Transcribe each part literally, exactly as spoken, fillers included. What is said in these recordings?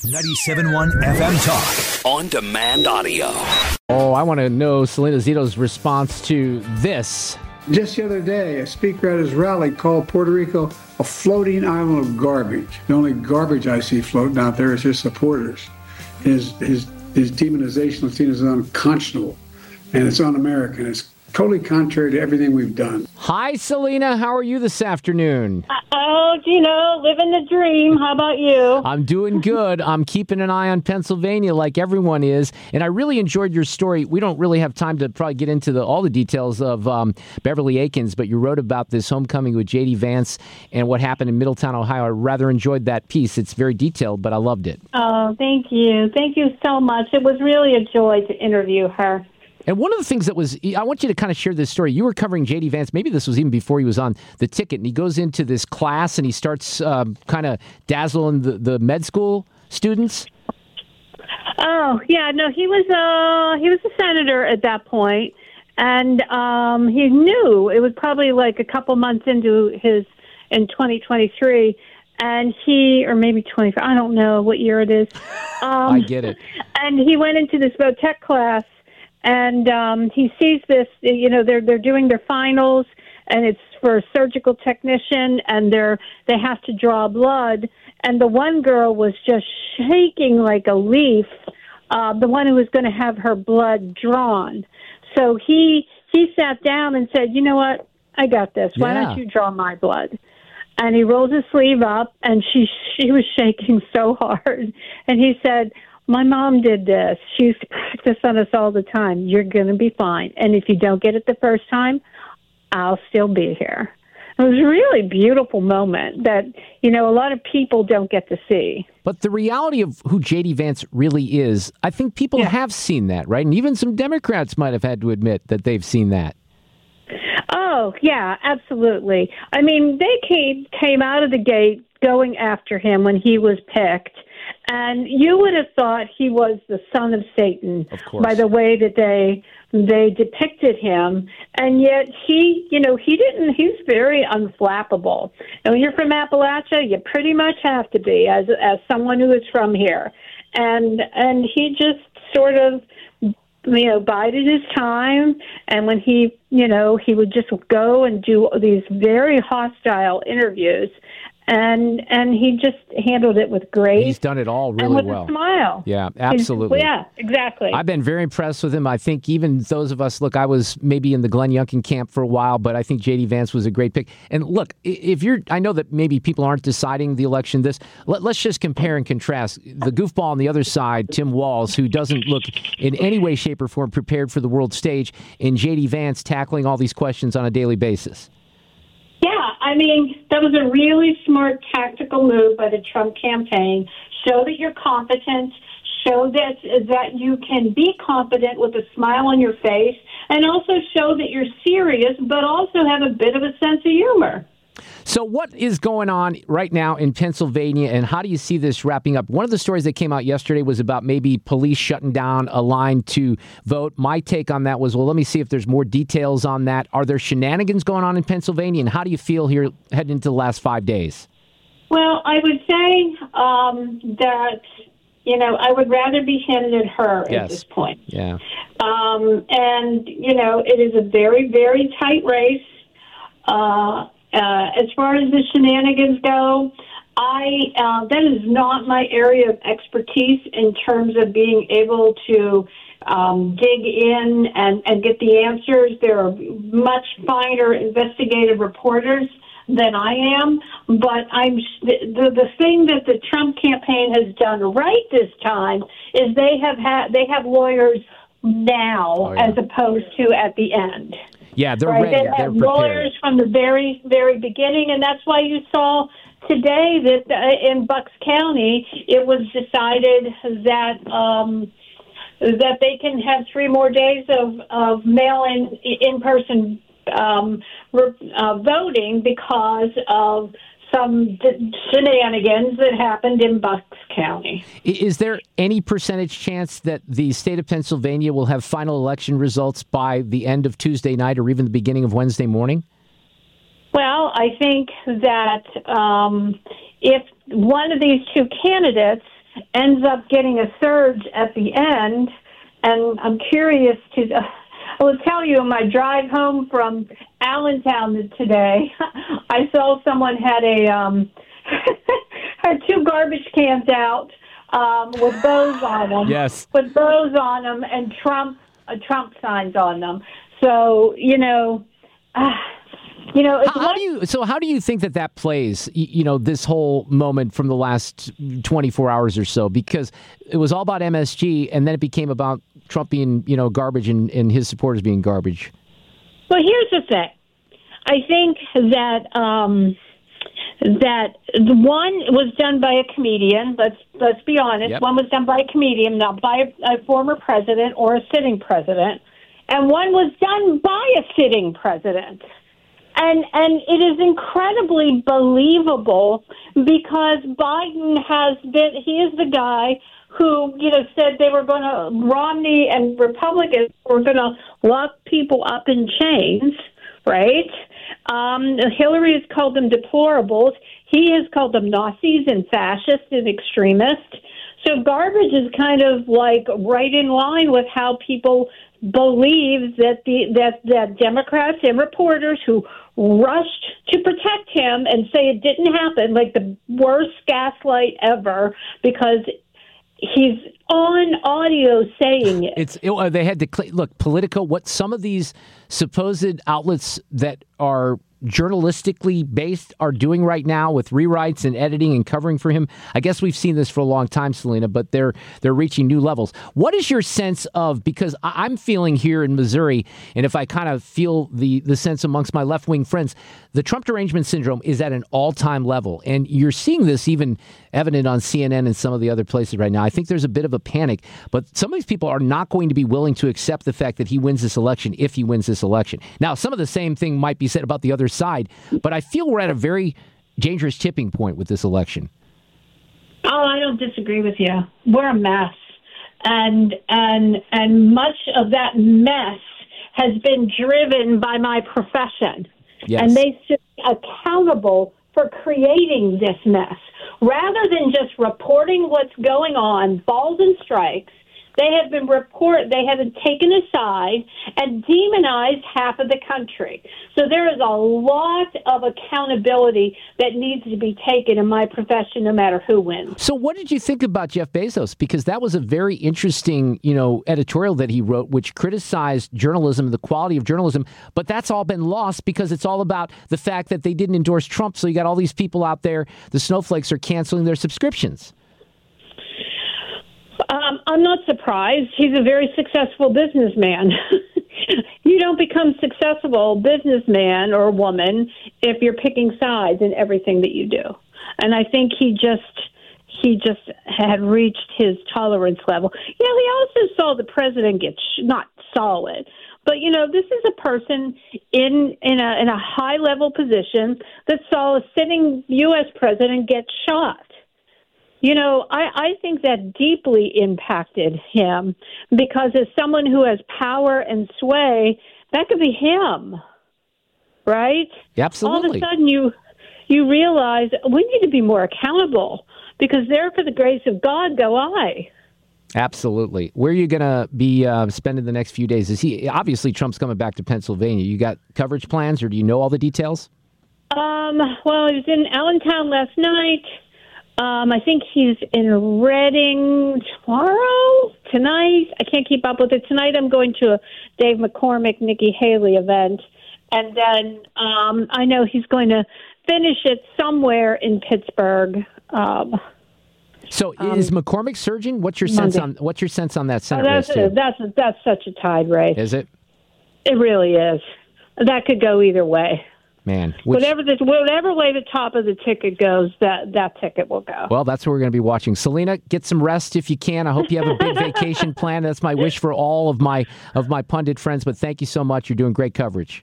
ninety-seven point one F M Talk. On demand audio. Oh, I want to know Selena Zito's response to this. Just the other day, a speaker at his rally called Puerto Rico a floating island of garbage. The only garbage I see floating out there is his supporters. His his his demonization of Latina is unconscionable, and it's un-American. It's totally contrary to everything we've done. Hi, Selena. How are you this afternoon? Oh, Gino, living the dream. How about you? I'm doing good. I'm keeping an eye on Pennsylvania like everyone is, and I really enjoyed your story. We don't really have time to probably get into the, all the details of um, Beverly Akins, but you wrote about this homecoming with J D. Vance and what happened in Middletown, Ohio. I rather enjoyed that piece. It's very detailed, but I loved it. Oh, thank you. Thank you so much. It was really a joy to interview her. And one of the things that was, I want you to kind of share this story. You were covering J D. Vance. Maybe this was even before he was on the ticket. And he goes into this class and he starts um, kind of dazzling the, the med school students. Oh, yeah. No, he was uh, he was a senator at that point. And um, he knew it was probably like a couple months into his, in twenty twenty-three. And he, or maybe twenty-four, I don't know what year it is. Um, I get it. And he went into this Votech class. And um, he sees this, you know, they're they're doing their finals, and it's for a surgical technician, and they're they have to draw blood. And the one girl was just shaking like a leaf, uh, the one who was going to have her blood drawn. So he he sat down and said, you know what, I got this. Why Yeah. don't you draw my blood? And he rolled his sleeve up, and she she was shaking so hard. And he said, my mom did this. She used to practice on us all the time. You're going to be fine. And if you don't get it the first time, I'll still be here. It was a really beautiful moment that, you know, a lot of people don't get to see. But the reality of who J D. Vance really is, I think people Yeah. have seen that, right? And even some Democrats might have had to admit that they've seen that. Oh, yeah, absolutely. I mean, they came, came out of the gate going after him when he was picked. And you would have thought he was the son of Satan Of course. by the way that they they depicted him. And yet he, you know, he didn't, he's very unflappable. And when you're from Appalachia, you pretty much have to be as as someone who is from here. And and he just sort of, you know, bided his time. And when he, you know, he would just go and do these very hostile interviews. And and he just handled it with grace. He's done it all really and with well. a smile. Yeah, absolutely. He's, yeah, exactly. I've been very impressed with him. I think even those of us, look, I was maybe in the Glenn Youngkin camp for a while, but I think J D. Vance was a great pick. And look, if you're, I know that maybe people aren't deciding the election this, let, let's just compare and contrast. The goofball on the other side, Tim Walz, who doesn't look in any way, shape, or form prepared for the world stage, and J D. Vance tackling all these questions on a daily basis. Yeah, I mean, that was a really smart tactical move by the Trump campaign. Show that you're competent, show that that you can be competent with a smile on your face, and also show that you're serious, but also have a bit of a sense of humor. So what is going on right now in Pennsylvania, and how do you see this wrapping up? One of the stories that came out yesterday was about maybe police shutting down a line to vote. My take on that was, well, let me see if there's more details on that. Are there shenanigans going on in Pennsylvania, and how do you feel here heading into the last five days? Well, I would say um, that, you know, I would rather be him than her Yes. at this point. Yeah. Um, and, you know, it is a very, very tight race. Uh Uh, as far as the shenanigans go, I uh, that is not my area of expertise in terms of being able to um, dig in and, and get the answers. There are much finer investigative reporters than I am, but I'm the the thing that the Trump campaign has done right this time is they have had they have lawyers now Oh, yeah. as opposed to at the end. Yeah, they're Right. ready. They They're have prepared. lawyers from the very, very beginning, and that's why you saw today that uh, in Bucks County it was decided that um, that they can have three more days of, of mail-in, in-person um, uh, voting because of some shenanigans that happened in Bucks County. Is there any percentage chance that the state of Pennsylvania will have final election results by the end of Tuesday night or even the beginning of Wednesday morning? Well, I think that um, if one of these two candidates ends up getting a surge at the end. And I'm curious to, I will tell you, on my drive home from Allentown today, I saw someone had a, um, had two garbage cans out um, with bows on them. Yes. With bows on them and Trump, uh, Trump signs on them. So, you know, uh, you know, it's how, how do you? So, how do you think that that plays? You, you know, this whole moment from the last twenty-four hours or so, because it was all about M S G, and then it became about Trump being, you know, garbage and, and his supporters being garbage. Well, here's the thing. I think that um, that the one was done by a comedian. Let's let's be honest. Yep. One was done by a comedian, not by a, a former president or a sitting president, and one was done by a sitting president. And and it is incredibly believable because Biden has been, he is the guy who, you know, said they were going to, Romney and Republicans were going to lock people up in chains, right? Um, Hillary has called them deplorables. He has called them Nazis and fascists and extremists. So garbage is kind of like right in line with how people believe that the that that Democrats and reporters who rushed to protect him and say it didn't happen, like the worst gaslight ever, because he's on audio saying it. It's it, they had to look Politico. What some of these supposed outlets that are journalistically based are doing right now with rewrites and editing and covering for him. I guess we've seen this for a long time, Selena, but they're they're reaching new levels. What is your sense of, because I'm feeling here in Missouri, and if I kind of feel the, the sense amongst my left-wing friends, the Trump derangement syndrome is at an all-time level. And you're seeing this even evident on C N N and some of the other places right now. I think there's a bit of a panic, but some of these people are not going to be willing to accept the fact that he wins this election if he wins this election. Now, some of the same thing might be said about the other side, but I feel we're at a very dangerous tipping point with this election. Oh, I don't disagree with you. We're a mess. And and and much of that mess has been driven by my profession. Yes. And they should be accountable for creating this mess. Rather than just reporting what's going on, balls and strikes, they have been report. They have been taken aside and demonized half of the country. So there is a lot of accountability that needs to be taken in my profession, no matter who wins. So, what did you think about Jeff Bezos? Because that was a very interesting, you know, editorial that he wrote, which criticized journalism, the quality of journalism. But that's all been lost because it's all about the fact that they didn't endorse Trump. So you got all these people out there. The snowflakes are canceling their subscriptions. Um, I'm not surprised. He's a very successful businessman. You don't become successful businessman or woman if you're picking sides in everything that you do. And I think he just he just had reached his tolerance level. You know, he also saw the president get sh- not saw it, but you know, this is a person in in a in a high level position that saw a sitting U S president get shot. You know, I, I think that deeply impacted him because as someone who has power and sway, that could be him, right? Absolutely. All of a sudden you you realize we need to be more accountable because there for the grace of God go I. Absolutely. Where are you going to be uh, spending the next few days? Is he obviously Trump's coming back to Pennsylvania? You got coverage plans or do you know all the details? Um, well, he was in Allentown last night. Um, I think he's in Reading tomorrow, tonight. I can't keep up with it. Tonight I'm going to a Dave McCormick, Nikki Haley event. And then um, I know he's going to finish it somewhere in Pittsburgh. Um, so um, is McCormick surging? What's your sense Monday. on what's your sense on that Senate oh, that's, race, too? That's, that's such a tied race. Is it? It really is. That could go either way. Man, which, whatever the whatever way the top of the ticket goes, that that ticket will go. Well, that's what we're going to be watching. Selena, get some rest if you can. I hope you have a big vacation plan. That's my wish for all of my of my pundit friends. But thank you so much. You're doing great coverage.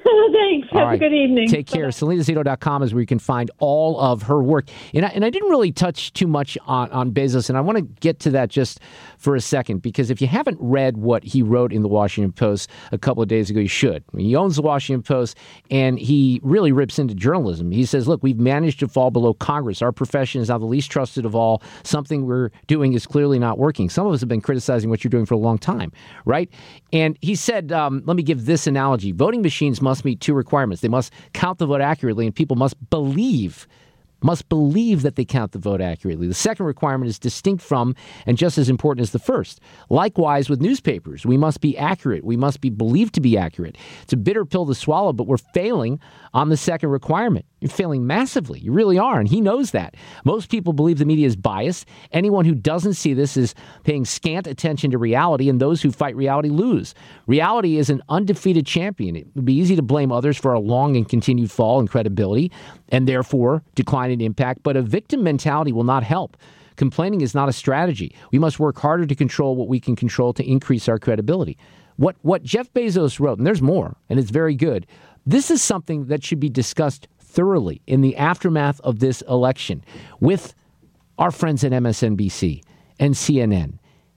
Thanks. Have right. a good evening. Take care. Selena Zito dot com is where you can find all of her work. And I, and I didn't really touch too much on, on Bezos, and I want to get to that just for a second, because if you haven't read what he wrote in the Washington Post a couple of days ago, you should. I mean, he owns the Washington Post, and he really rips into journalism. He says, look, we've managed to fall below Congress. Our profession is now the least trusted of all. Something we're doing is clearly not working. Some of us have been criticizing what you're doing for a long time, right? And he said, um, let me give this analogy. Voting machines must must meet two requirements. They must count the vote accurately, and people must believe, must believe that they count the vote accurately. The second requirement is distinct from and just as important as the first. Likewise, with newspapers, we must be accurate. We must be believed to be accurate. It's a bitter pill to swallow, but we're failing on the second requirement. You're failing massively. You really are, and he knows that. Most people believe the media is biased. Anyone who doesn't see this is paying scant attention to reality, and those who fight reality lose. Reality is an undefeated champion. It would be easy to blame others for a long and continued fall in credibility, and therefore decline in impact, but a victim mentality will not help. Complaining is not a strategy. We must work harder to control what we can control to increase our credibility. What, what Jeff Bezos wrote, and there's more, and it's very good, this is something that should be discussed thoroughly in the aftermath of this election with our friends at M S N B C and C N N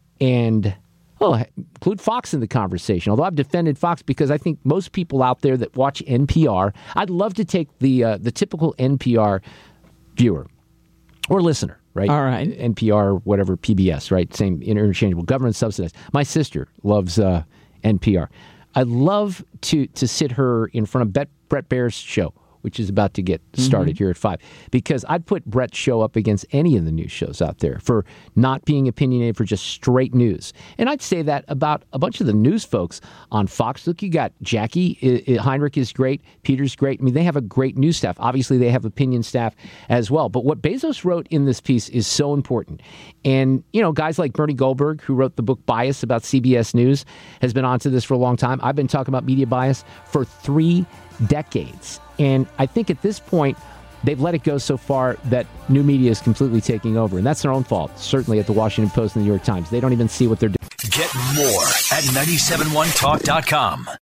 and oh, include Fox in the conversation. Although I've defended Fox because I think most people out there that watch N P R, I'd love to take the uh, the typical N P R viewer or listener, right? All right. N P R, whatever, P B S, right? Same, interchangeable, government subsidized. My sister loves uh, N P R. I'd love to to sit her in front of Bet, Brett Baer's show, which is about to get started mm-hmm. here at five, because I'd put Brett's show up against any of the news shows out there for not being opinionated, for just straight news. And I'd say that about a bunch of the news folks on Fox. Look, you got Jackie I, I, Heinrich is great. Peter's great. I mean, they have a great news staff. Obviously, they have opinion staff as well. But what Bezos wrote in this piece is so important. And, you know, guys like Bernie Goldberg, who wrote the book Bias about C B S News, has been onto this for a long time. I've been talking about media bias for three decades. And I think at this point, they've let it go so far that new media is completely taking over. And that's their own fault, certainly at the Washington Post and the New York Times. They don't even see what they're doing. Get more at nine seven one talk dot com.